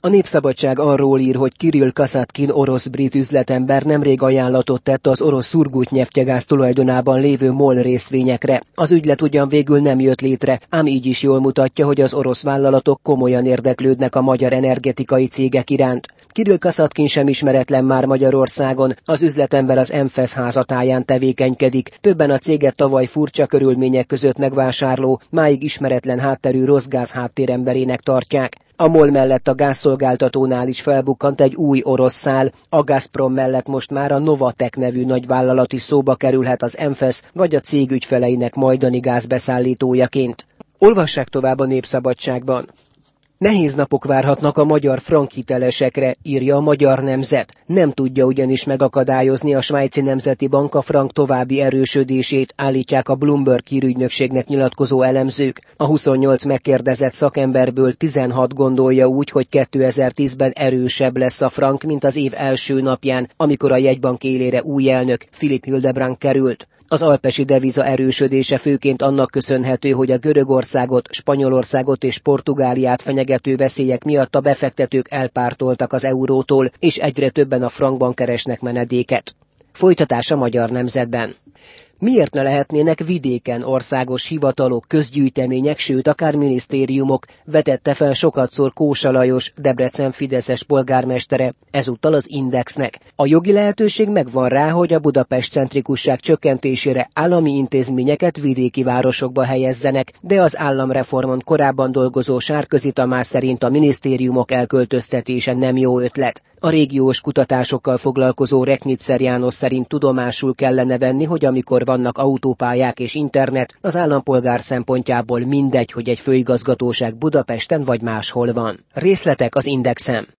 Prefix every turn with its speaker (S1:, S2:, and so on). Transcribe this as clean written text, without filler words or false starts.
S1: A Népszabadság arról ír, hogy Kirill Kaszatkin orosz-brit üzletember nemrég ajánlatot tett az orosz Szurgut-nyeftyegáz tulajdonában lévő MOL részvényekre. Az ügylet ugyan végül nem jött létre, ám így is jól mutatja, hogy az orosz vállalatok komolyan érdeklődnek a magyar energetikai cégek iránt. Kirill Kaszatkin sem ismeretlen már Magyarországon, az üzletember az MFESZ házatáján tevékenykedik, többen a céget tavaly furcsa körülmények között megvásárló, máig ismeretlen hátterű rossz gáz háttéremberének tartják. A MOL mellett a gázszolgáltatónál is felbukkant egy új orosz szál, a Gazprom mellett most már a Novatek nevű nagyvállalat is szóba kerülhet az MFESZ vagy a cég ügyfeleinek majdani gázbeszállítójaként. Olvassák tovább a Népszabadságban. Nehéz napok várhatnak a magyar frank hitelesekre, írja a Magyar Nemzet. Nem tudja ugyanis megakadályozni a Svájci Nemzeti Bank a frank további erősödését, állítják a Bloomberg hírügynökségnek nyilatkozó elemzők. A 28 megkérdezett szakemberből 16 gondolja úgy, hogy 2010-ben erősebb lesz a frank, mint az év első napján, amikor a jegybank élére új elnök, Philipp Hildebrand került. Az alpesi deviza erősödése főként annak köszönhető, hogy a Görögországot, Spanyolországot és Portugáliát fenyegető veszélyek miatt a befektetők elpártoltak az eurótól, és egyre többen a frankban keresnek menedéket. Folytatás a Magyar Nemzetben. Miért ne lehetnének vidéken országos hivatalok, közgyűjtemények, sőt akár minisztériumok, vetette fel sokatszor Kósa Lajos, Debrecen fideszes polgármestere, ezúttal az Indexnek. A jogi lehetőség megvan rá, hogy a Budapest centrikusság csökkentésére állami intézményeket vidéki városokba helyezzenek, de az államreformon korábban dolgozó Sárközi Tamás szerint a minisztériumok elköltöztetése nem jó ötlet. A régiós kutatásokkal foglalkozó Reknitzer János szerint tudomásul kellene venni, hogy amikor vannak autópályák és internet, az állampolgár szempontjából mindegy, hogy egy főigazgatóság Budapesten vagy máshol van. Részletek az Indexen.